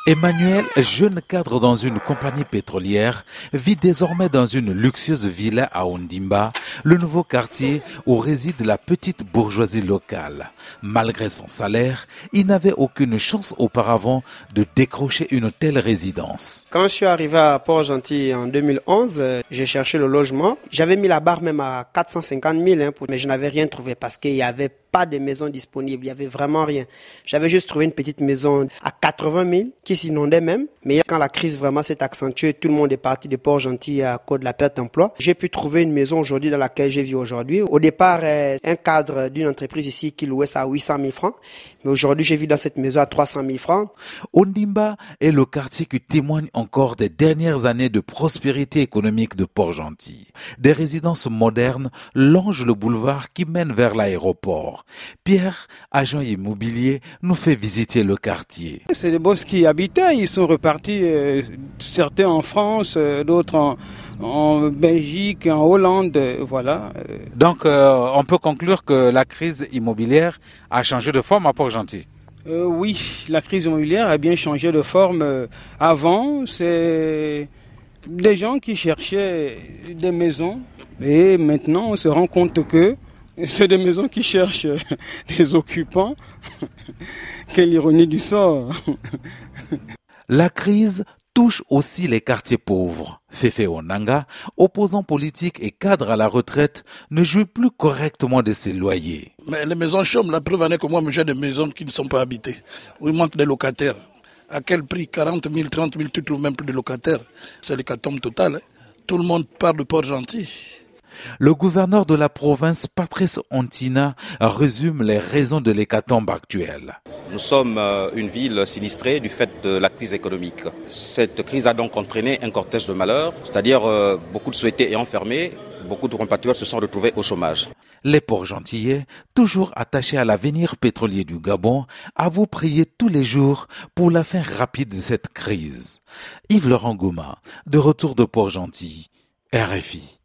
Emmanuel, jeune cadre dans une compagnie pétrolière, vit désormais dans une luxueuse villa à Ondimba, le nouveau quartier où réside la petite bourgeoisie locale. Malgré son salaire, il n'avait aucune chance auparavant de décrocher une telle résidence. Quand je suis arrivé à Port-Gentil en 2011, j'ai cherché le logement. J'avais mis la barre même à 450 000, mais je n'avais rien trouvé parce qu'il n'y avait pas de maison disponible, il n'y avait vraiment rien. J'avais juste trouvé une petite maison à 80 000 qui s'inondait même. Mais quand la crise vraiment s'est accentuée, tout le monde est parti de Port-Gentil à cause de la perte d'emploi. J'ai pu trouver une maison aujourd'hui dans laquelle je vis aujourd'hui. Au départ, un cadre d'une entreprise ici qui louait ça à 800 000 francs. Mais aujourd'hui, je vis dans cette maison à 300 000 francs. Ondimba est le quartier qui témoigne encore des dernières années de prospérité économique de Port-Gentil. Des résidences modernes longent le boulevard qui mène vers l'aéroport. Pierre, agent immobilier, nous fait visiter le quartier. C'est des boss qui habitaient, ils sont repartis, certains en France, d'autres en Belgique, en Hollande, voilà. Donc on peut conclure que la crise immobilière a changé de forme à Port-Gentil. Oui, la crise immobilière a bien changé de forme. Avant, c'est des gens qui cherchaient des maisons et maintenant on se rend compte que c'est des maisons qui cherchent des occupants. Quelle ironie du sort. La crise touche aussi les quartiers pauvres. Féfé Onanga, opposant politique et cadre à la retraite, ne jouit plus correctement de ses loyers. Mais les maisons chôment, la preuve en est que moi j'ai des maisons qui ne sont pas habitées, où il manque des locataires. À quel prix? 40 000, 30 000, tu ne trouves même plus de locataires. C'est l'hécatombe totale. Tout le monde parle de Port-Gentil. Le gouverneur de la province, Patrice Ontina, résume les raisons de l'hécatombe actuelle. Nous sommes une ville sinistrée du fait de la crise économique. Cette crise a donc entraîné un cortège de malheurs, c'est-à-dire beaucoup de sociétés ayant fermé, beaucoup de compatriotes se sont retrouvés au chômage. Les Port-Gentillais, toujours attachés à l'avenir pétrolier du Gabon, avouent prier tous les jours pour la fin rapide de cette crise. Yves Laurent Gouma, de retour de Port-Gentil, RFI.